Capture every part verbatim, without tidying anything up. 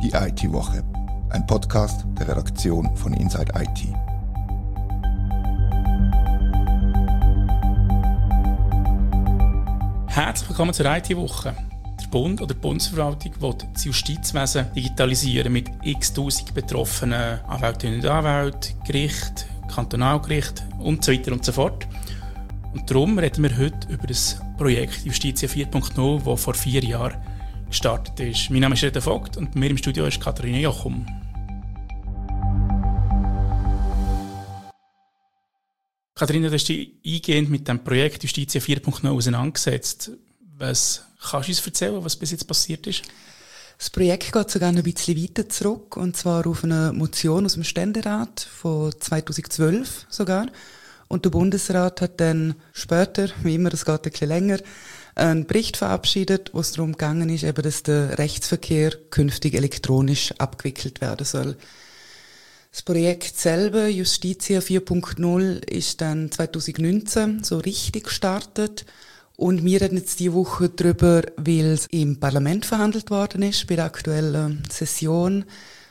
die I T-Woche, ein Podcast der Redaktion von Inside I T. Herzlich willkommen zur I T-Woche. Der Bund oder die Bundesverwaltung will das Justizwesen digitalisieren mit x-tausend betroffenen Anwältinnen und Anwälten, Gericht, Kantonalgericht und so weiter und so fort. Und darum reden wir heute über das Projekt Justitia vier Punkt null, das vor vier Jahren gestartet ist. Mein Name ist Reda Vogt und bei mir im Studio ist Katharina Jochum. Katharina, du hast dich eingehend mit dem Projekt Justitia vier Punkt null auseinandergesetzt. Was kannst du uns erzählen, was bis jetzt passiert ist? Das Projekt geht sogar noch ein bisschen weiter zurück, und zwar auf eine Motion aus dem Ständerat von zweitausendzwölf sogar. Und der Bundesrat hat dann später, wie immer, das geht ein bisschen länger, einen Bericht verabschiedet, wo es darum gegangen ist, eben, dass der Rechtsverkehr künftig elektronisch abgewickelt werden soll. Das Projekt selber, Justitia vier Punkt null, ist dann zweitausendneunzehn so richtig gestartet. Und wir reden jetzt diese Woche darüber, weil es im Parlament verhandelt worden ist, bei der aktuellen Session.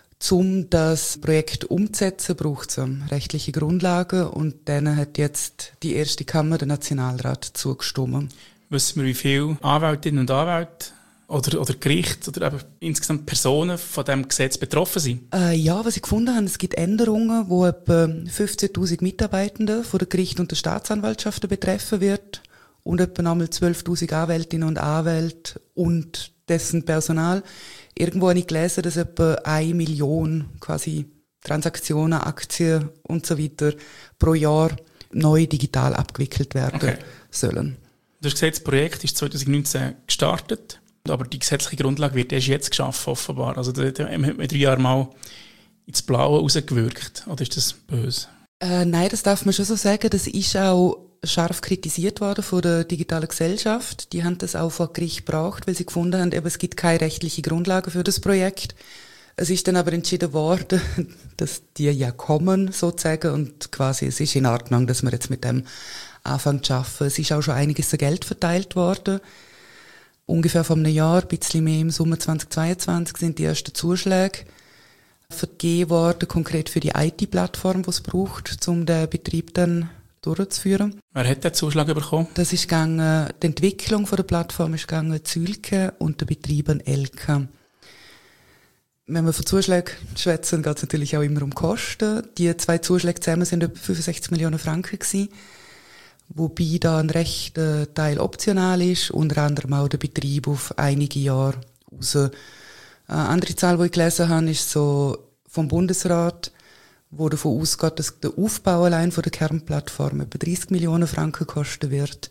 Um das Projekt umzusetzen, braucht es rechtliche Grundlagen, und denen hat jetzt die erste Kammer, der Nationalrat, zugestimmt. Wissen wir, wie viele Anwältinnen und Anwälte oder, oder Gerichte oder eben insgesamt Personen von diesem Gesetz betroffen sind? Äh, ja, was ich gefunden habe, es gibt Änderungen, wo etwa fünfzehntausend Mitarbeitende von der Gericht und der Staatsanwaltschaften betreffen wird und etwa nochmal zwölftausend Anwältinnen und Anwälte und dessen Personal. Irgendwo habe ich gelesen, dass etwa eine Million quasi Transaktionen, Aktien und so weiter pro Jahr neu digital abgewickelt werden okay. sollen. Du hast gesagt, das Projekt ist zweitausendneunzehn gestartet, aber die gesetzliche Grundlage wird erst jetzt geschaffen, offenbar. Also da hat man drei Jahre mal ins Blaue rausgewirkt. Oder ist das böse? Äh, nein, das darf man schon so sagen. Das ist auch scharf kritisiert worden von der digitalen Gesellschaft. Die haben das auch vor Gericht gebracht, weil sie gefunden haben, eben, es gibt keine rechtliche Grundlage für das Projekt. Es ist dann aber entschieden worden, dass die ja kommen, sozusagen, und quasi es ist in Ordnung, dass wir jetzt mit dem anfangen zu arbeiten. Es ist auch schon einiges an Geld verteilt worden. Ungefähr vor einem Jahr, ein bisschen mehr im Sommer zweitausendzweiundzwanzig, sind die ersten Zuschläge vergeben worden, konkret für die I T-Plattform, die es braucht, um den Betrieb dann durchzuführen. Wer hat den Zuschlag bekommen? Das ist gegangen, die Entwicklung von der Plattform ist gegangen Zülke und der Betrieb an Elka. Wenn wir von Zuschlägen schwätzen, geht es natürlich auch immer um Kosten. Die zwei Zuschläge zusammen sind etwa fünfundsechzig Millionen Franken gewesen, wobei da ein rechter Teil optional ist, unter anderem auch der Betrieb auf einige Jahre raus. Eine andere Zahl, die ich gelesen habe, ist so vom Bundesrat, wo davon ausgeht, dass der Aufbau allein von der Kernplattform etwa dreißig Millionen Franken kosten wird.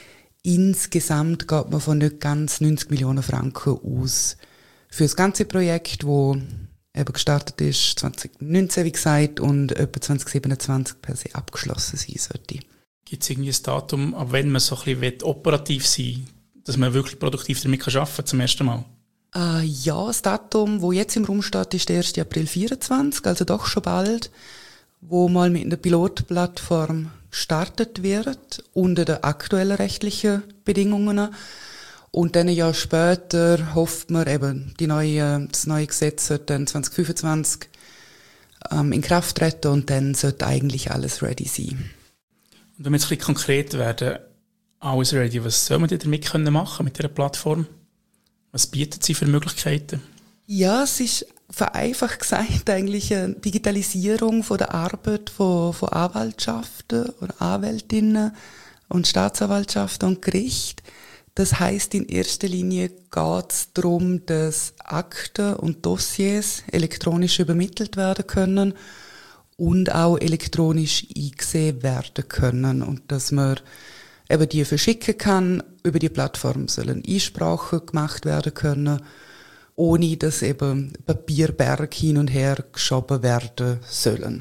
Insgesamt geht man von nicht ganz neunzig Millionen Franken aus. Für das ganze Projekt, das eben gestartet ist zweitausendneunzehn, wie gesagt, und etwa zweitausendsiebenundzwanzig per se abgeschlossen sein sollte. Gibt es irgendwie ein Datum, ab wenn man so ein bisschen operativ sein will, dass man wirklich produktiv damit arbeiten kann, zum ersten Mal? Äh, ja, das Datum, das jetzt im Raum steht, ist der erste April vierundzwanzig, also doch schon bald, wo mal mit einer Pilotplattform gestartet wird, unter den aktuellen rechtlichen Bedingungen. Und dann ein Jahr später hofft man eben, die neue, das neue Gesetz wird dann zwanzig fünfundzwanzig ähm, in Kraft treten, und dann sollte eigentlich alles ready sein. Und wenn wir jetzt ein bisschen konkret werden, alles ready, was soll man denn damit machen, mit dieser Plattform? Was bietet sie für Möglichkeiten? Ja, es ist vereinfacht gesagt eigentlich eine Digitalisierung von der Arbeit von, von Anwaltschaften oder Anwältinnen und Staatsanwaltschaften und Gericht. Das heisst, in erster Linie geht es darum, dass Akten und Dossiers elektronisch übermittelt werden können und auch elektronisch eingesehen werden können, und dass man eben die verschicken kann. Über die Plattform sollen Einsprachen gemacht werden können, ohne dass eben Papierberg hin und her geschoben werden sollen.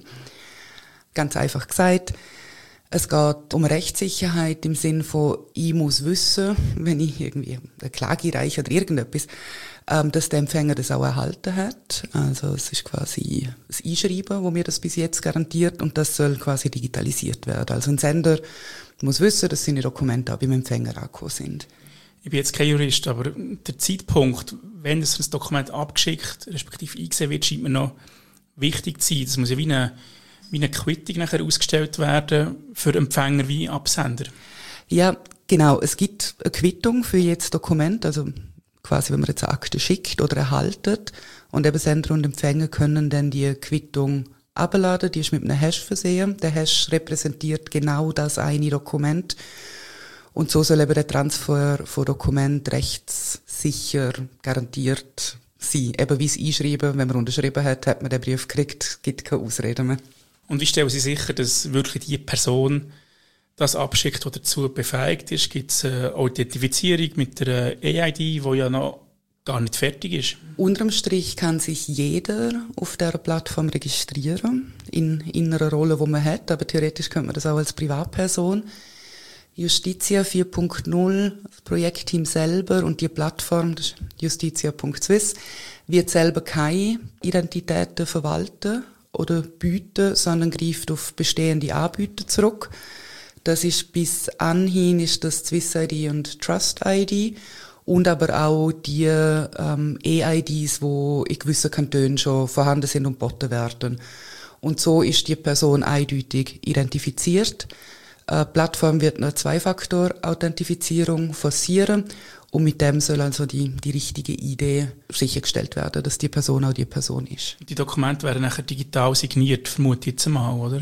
Ganz einfach gesagt, es geht um Rechtssicherheit im Sinn von, ich muss wissen, wenn ich irgendwie eine Klage reiche oder irgendetwas, ähm, dass der Empfänger das auch erhalten hat. Also es ist quasi das Einschreiben, wo mir das bis jetzt garantiert, und das soll quasi digitalisiert werden. Also ein Sender muss wissen, dass seine Dokumente auch beim Empfänger angekommen sind. ich bin jetzt kein Jurist, aber der Zeitpunkt, wenn das ein Dokument abgeschickt, respektive eingesehen wird, scheint mir noch wichtig zu sein. Das muss ja wie eine, wie eine Quittung nachher ausgestellt werden für Empfänger wie Absender. Ja, genau. Es gibt eine Quittung für jedes Dokument, also quasi, wenn man jetzt eine Akte schickt oder erhaltet, und eben Sender und Empfänger können dann die Quittung abladen, die ist mit einem Hash versehen. Der Hash repräsentiert genau das eine Dokument. Und so soll eben der Transfer von Dokument rechtssicher garantiert sein. Eben wie es einschreiben, wenn man unterschrieben hat, hat man den Brief gekriegt, gibt keine Ausreden mehr. Und wie stellen Sie sicher, dass wirklich die Person das abschickt, die dazu befähigt ist? Gibt es eine Authentifizierung mit der A I D, die ja noch gar nicht fertig ist? Unterm Strich kann sich jeder auf dieser Plattform registrieren, in, in einer Rolle, die man hat, aber theoretisch könnte man das auch als Privatperson. Justitia vier Punkt null, das Projektteam selber und die Plattform, das ist justitia Punkt swiss, wird selber keine Identitäten verwalten oder bieten, sondern greift auf bestehende Anbieter zurück. Das ist bis anhin ist das Swiss I D und Trust I D und aber auch die ähm, A I Ds, die in gewissen Kantonen schon vorhanden sind und geboten werden. Und so ist die Person eindeutig identifiziert. Die Plattform wird eine Zwei-Faktor-Authentifizierung forcieren und mit dem soll also die, die richtige I D sichergestellt werden, dass die Person auch die Person ist. Die Dokumente werden nachher digital signiert, vermute ich jetzt mal, oder?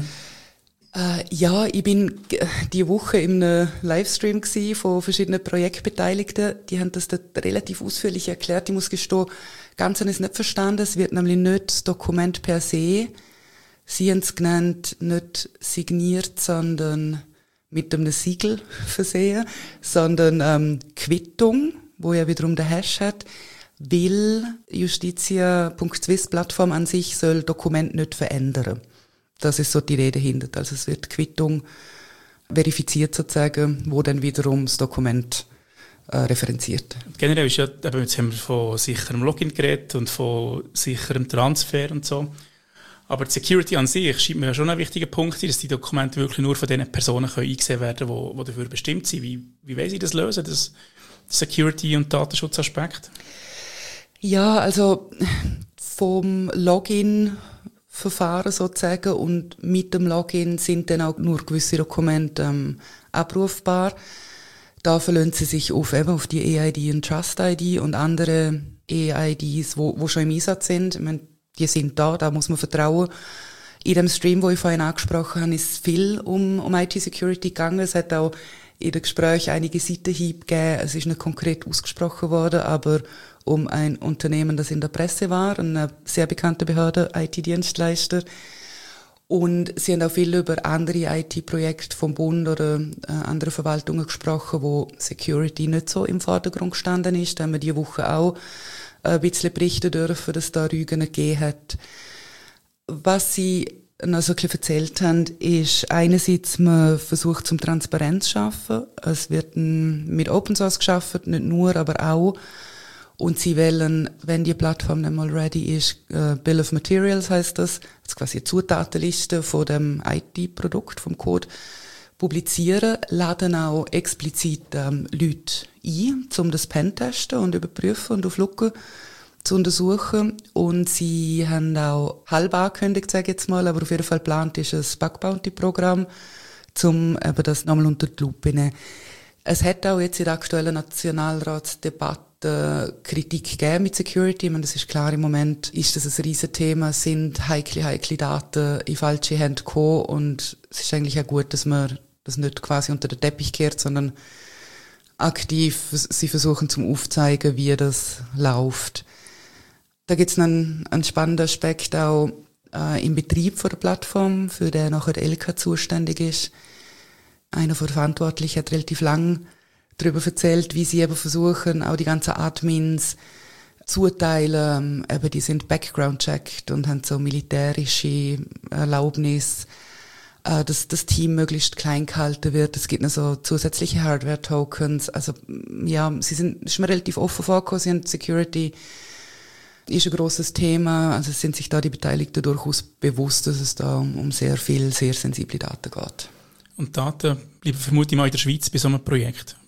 Äh, ja, ich bin diese Woche in einem Livestream gsi von verschiedenen Projektbeteiligten. Die haben das dort relativ ausführlich erklärt. Ich muss gestehen, ganz habe ich es nicht verstanden. Es wird nämlich nicht das Dokument per se, sie haben es genannt, nicht signiert, sondern mit einem Siegel versehen, sondern ähm, Quittung, wo ja wiederum der Hash hat, weil justitia Punkt swiss Plattform an sich soll Dokument nicht verändern. Das ist so die Rede hinter. Also es wird Quittung verifiziert sozusagen, wo dann wiederum das Dokument äh, referenziert. Generell ist ja, eben jetzt haben wir von sicherem Login geredet und von sicherem Transfer und so. Aber die Security an sich scheint mir ja schon ein wichtiger Punkt, dass die Dokumente wirklich nur von den Personen können eingesehen werden können, die, die dafür bestimmt sind. Wie, wie wollen Sie das lösen, das Security- und Datenschutzaspekt? Ja, also vom Login-Verfahren sozusagen und mit dem Login sind dann auch nur gewisse Dokumente ähm, abrufbar. Da verlassen Sie sich auf, eben auf die A I D und Trust I D und andere A I Ds, wo, wo schon im Einsatz sind. Ich meine, die sind da, da muss man vertrauen. In dem Stream, wo ich vorhin angesprochen habe, ist viel um, um I T-Security gegangen. Es hat auch in dem Gespräch einige Seitenhiebe gegeben. Es ist nicht konkret ausgesprochen worden, aber um ein Unternehmen, das in der Presse war, eine sehr bekannte Behörde, I T-Dienstleister. Und sie haben auch viel über andere I T-Projekte vom Bund oder äh, andere Verwaltungen gesprochen, wo Security nicht so im Vordergrund gestanden ist. Da haben wir diese Woche auch ein bisschen berichten dürfen, dass es da Rügen gegeben hat. Was sie noch so ein bisschen erzählt haben, ist einerseits, man versucht zum Transparenz zu schaffen. Es wird mit Open Source geschaffen, nicht nur, aber auch. Und sie wollen, wenn die Plattform dann mal ready ist, Bill of Materials heisst das, das ist quasi eine Zutatenliste von dem I T-Produkt, vom Code, publizieren, laden auch explizit ähm, Leute ein, um das Pentesten und überprüfen und auf Lücken zu untersuchen. Und sie haben auch halb angekündigt, sage ich jetzt mal, aber auf jeden Fall geplant ist ein Bug-Bounty-Programm, um eben das nochmal unter die Lupe zu nehmen. Es hat auch jetzt in der aktuellen Nationalratsdebatte Kritik gegeben mit Security. Ich meine, das ist klar, im Moment ist das ein Riesenthema, es sind heikle, heikle Daten in falsche Hände gekommen und es ist eigentlich auch gut, dass man das nicht quasi unter den Teppich kehrt, sondern aktiv sie versuchen zum Aufzeigen, wie das läuft. Da gibt es einen, einen spannenden Aspekt auch äh, im Betrieb von der Plattform, für den nachher L K zuständig ist. Einer von den Verantwortlichen hat relativ lang darüber erzählt, wie sie eben versuchen, auch die ganzen Admins zuteilen. Eben, die sind background-checked und haben so militärische Erlaubnis, äh, dass das Team möglichst klein gehalten wird. Es gibt noch so zusätzliche Hardware-Tokens. Also, ja, sie sind schon relativ offen vorgekommen. Sie haben Security ist ein grosses Thema. Also sind sich da die Beteiligten durchaus bewusst, dass es da um sehr viel, sehr sensible Daten geht. Und Daten bleiben vermutlich mal in der Schweiz bei so einem Projekt.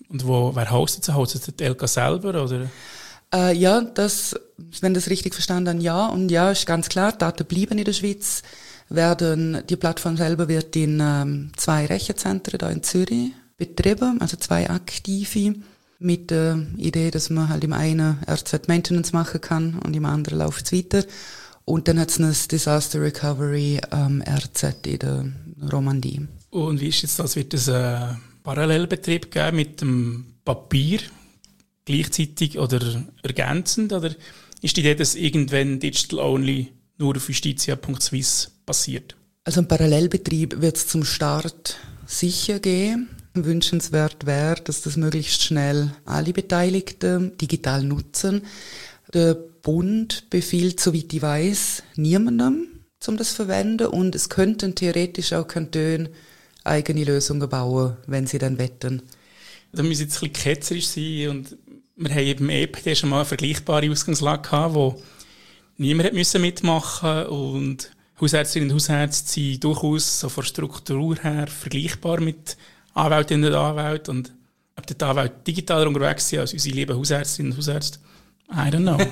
Und wo, wer hostet sie? Hostet die L K selber? Oder? Äh, ja, das, wenn das richtig verstanden habe, ja. Und ja, ist ganz klar, Daten bleiben in der Schweiz. Werden, die Plattform selber wird in ähm, zwei Rechenzentren da in Zürich betrieben, also zwei aktive, mit der Idee, dass man halt im einen R Z Maintenance machen kann und im anderen läuft es weiter. Und dann hat es ein Disaster Recovery ähm, R Z in der Romandie. Und wie ist jetzt das? Wird es einen Parallelbetrieb geben mit dem Papier gleichzeitig oder ergänzend? Oder ist die Idee, dass irgendwann Digital Only nur auf justitia punkt swiss passiert? Also ein Parallelbetrieb wird es zum Start sicher geben. Wünschenswert wäre, dass das möglichst schnell alle Beteiligten digital nutzen. Der Bund befiehlt, soweit ich weiss, niemandem, um das zu verwenden. Und es könnten theoretisch auch Kantone eigene Lösungen bauen, wenn sie dann wetten. Da müssen jetzt ein bisschen ketzerisch sein. Und wir haben eben im E P D schon mal eine vergleichbare Ausgangslage gehabt, wo niemand musste mitmachen und Hausärztinnen und Hausärzte sind durchaus so von der Struktur her vergleichbar mit Anwältinnen und Anwälten. Und ob die Anwälte digitaler unterwegs sind als unsere lieben Hausärztinnen und Hausärzte, I don't know.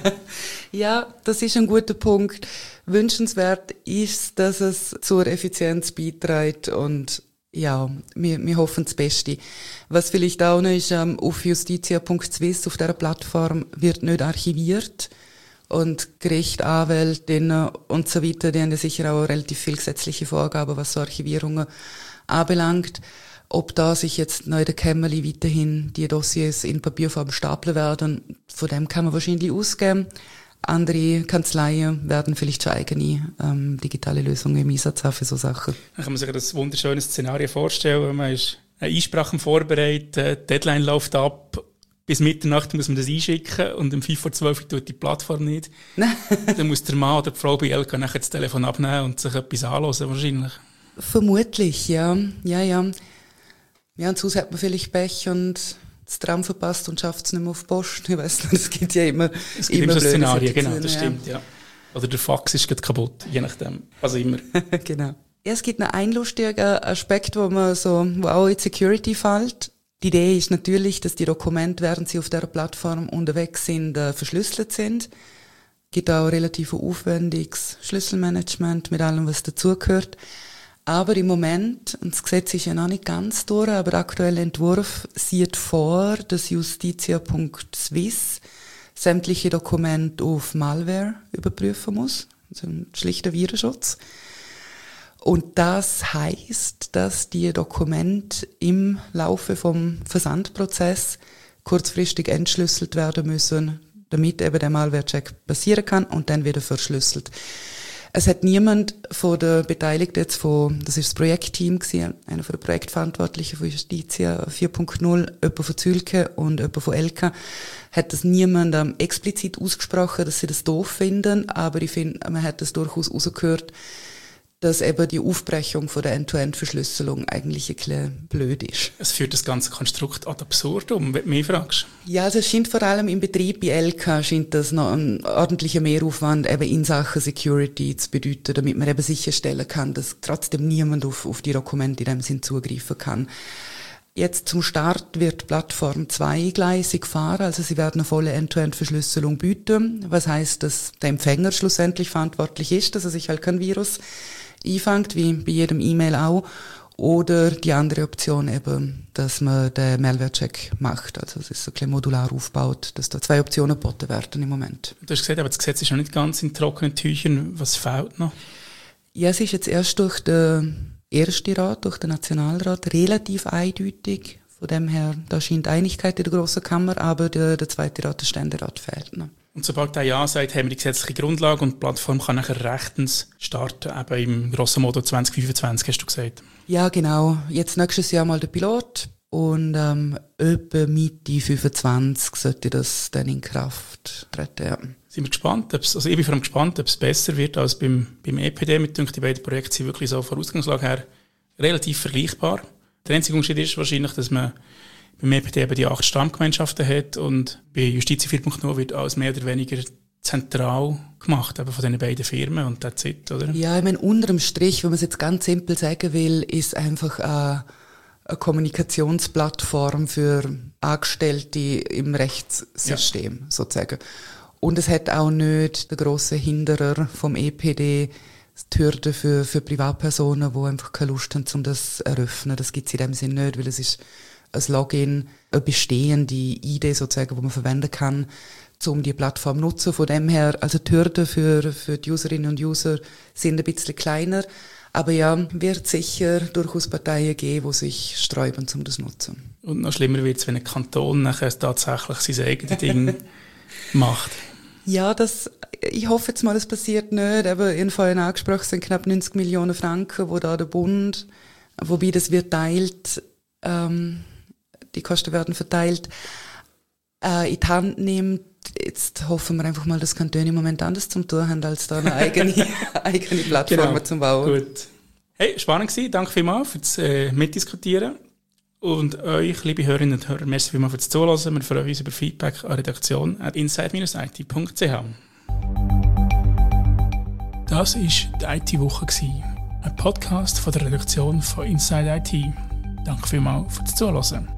Ja, das ist ein guter Punkt. Wünschenswert ist, dass es zur Effizienz beiträgt und ja, wir, wir hoffen das Beste. Was vielleicht auch noch ist, ähm, auf justitia punkt swiss, auf dieser Plattform, wird nicht archiviert. Und Gericht, Anwältinnen und so weiter, die haben ja sicher auch relativ viel gesetzliche Vorgaben, was so Archivierungen anbelangt. Ob da sich jetzt noch in der Kämmerli weiterhin die Dossiers in Papierform stapeln werden, von dem kann man wahrscheinlich ausgehen. Andere Kanzleien werden vielleicht schon eigene ähm, digitale Lösungen im Einsatz haben für so Sachen. Dann kann man sich das wunderschöne Szenario vorstellen. Man ist eine Einsprache vorbereitet, die Deadline läuft ab, bis Mitternacht muss man das einschicken und um fünf vor zwölf tut die Plattform nicht. Dann muss der Mann oder die Frau bei L K nachher das Telefon abnehmen und sich etwas anhören wahrscheinlich. Vermutlich, ja. Ja, ja. Ja, und sonst hat man vielleicht Pech und das Tram verpasst und schafft es nicht mehr auf die Post. Ich weiss nicht, es gibt ja immer Es gibt immer so Szenarien, genau, das stimmt, ja. Oder der Fax ist gerade kaputt, je nachdem, also immer. Genau. Ja, es gibt noch einen lustigen Aspekt, wo man so, wo auch in Security fällt. Die Idee ist natürlich, dass die Dokumente, während sie auf der Plattform unterwegs sind, äh, verschlüsselt sind. Es gibt auch relativ aufwendiges Schlüsselmanagement mit allem, was dazugehört. Aber im Moment, und das Gesetz ist ja noch nicht ganz durch, aber der aktuelle Entwurf sieht vor, dass justitia punkt swiss sämtliche Dokumente auf Malware überprüfen muss. Also ein schlichter Virenschutz. Und das heißt, dass die Dokumente im Laufe vom Versandprozess kurzfristig entschlüsselt werden müssen, damit eben der Malware-Check passieren kann und dann wieder verschlüsselt. Es hat niemand von der Beteiligten jetzt von, das ist das Projektteam gewesen, einer von den Projektverantwortlichen von Justitia vier Punkt null, jemand von Zülke und jemand von L K, hat das niemand ähm, explizit ausgesprochen, dass sie das doof finden, aber ich finde, man hat das durchaus rausgehört, dass eben die Aufbrechung von der End-to-End-Verschlüsselung eigentlich ein bisschen blöd ist. Es führt das ganze Konstrukt ad absurdum, wenn du mich fragst. Ja, also es scheint vor allem im Betrieb bei L K scheint das noch ein ordentlicher Mehraufwand eben in Sachen Security zu bedeuten, damit man eben sicherstellen kann, dass trotzdem niemand auf, auf die Dokumente in dem Sinn zugreifen kann. Jetzt zum Start wird die Plattform zweigleisig fahren, also sie werden eine volle End-to-End-Verschlüsselung bieten, was heißt, dass der Empfänger schlussendlich verantwortlich ist, dass er sich halt kein Virus einfängt, wie bei jedem E-Mail auch, oder die andere Option eben, dass man den Malware-Check macht, also es ist so ein bisschen modular aufgebaut, dass da zwei Optionen geboten werden im Moment. Du hast gesagt, aber das Gesetz ist noch nicht ganz in trockenen Tüchern, was fehlt noch? Ja, es ist jetzt erst durch den ersten Rat, durch den Nationalrat relativ eindeutig, von dem her, da scheint Einigkeit in der Grossen Kammer, aber der, der zweite Rat, der Ständerat, fehlt noch. Und sobald der Ja sagt, haben wir die gesetzliche Grundlage und die Plattform kann nachher rechtens starten, eben im grosso modo zwanzig fünfundzwanzig, hast du gesagt. Ja, genau. Jetzt nächstes Jahr mal der Pilot und ähm, etwa Mitte fünfundzwanzig sollte das dann in Kraft treten, ja. Sind wir gespannt, ob's, also ich bin vor allem gespannt, ob es besser wird als beim, beim E P D. Mit denke, die beiden Projekte sind wirklich so von Ausgangslage her relativ vergleichbar. Der einzige Unterschied ist wahrscheinlich, dass man beim E P D eben die acht Stammgemeinschaften hat und bei Justitia vier Punkt null wird alles mehr oder weniger zentral gemacht, eben von diesen beiden Firmen und that's it, oder? Ja, ich meine, unterm Strich, wenn man es jetzt ganz simpel sagen will, ist einfach äh, eine Kommunikationsplattform für Angestellte im Rechtssystem, ja. sozusagen. Und es hat auch nicht den grossen Hinderer vom E P D, die Hürde für, für Privatpersonen, die einfach keine Lust haben, um das zu eröffnen. Das gibt es in dem Sinne nicht, weil es ist ein Login, eine bestehende I D sozusagen, die man verwenden kann, um die Plattform zu nutzen. Von dem her, also die Hürden für, für die Userinnen und User sind ein bisschen kleiner. Aber ja, wird sicher durchaus Parteien geben, die sich sträuben, um das zu nutzen. Und noch schlimmer wird es, wenn ein Kanton nachher tatsächlich sein eigenes Ding macht. Ja, das, ich hoffe jetzt mal, es passiert nicht. Aber in vorhin angesprochen sind knapp neunzig Millionen Franken, wo da der Bund, wobei das wird teilt, ähm, die Kosten werden verteilt, äh, in die Hand nimmt. Jetzt hoffen wir einfach mal, dass Kantone im Moment anders zum tun haben, als da eine eigene, eigene Plattform genau. zum Bauen. Gut. Hey, spannend gewesen. Danke vielmals fürs äh, Mitdiskutieren. Und euch, liebe Hörerinnen und Hörer, merci vielmals fürs Zuhören. Wir freuen uns über Feedback an redaktion at inside dash i t punkt c h. Das war die I T-Woche, ein Podcast von der Redaktion von Inside I T. Danke vielmals fürs Zuhören.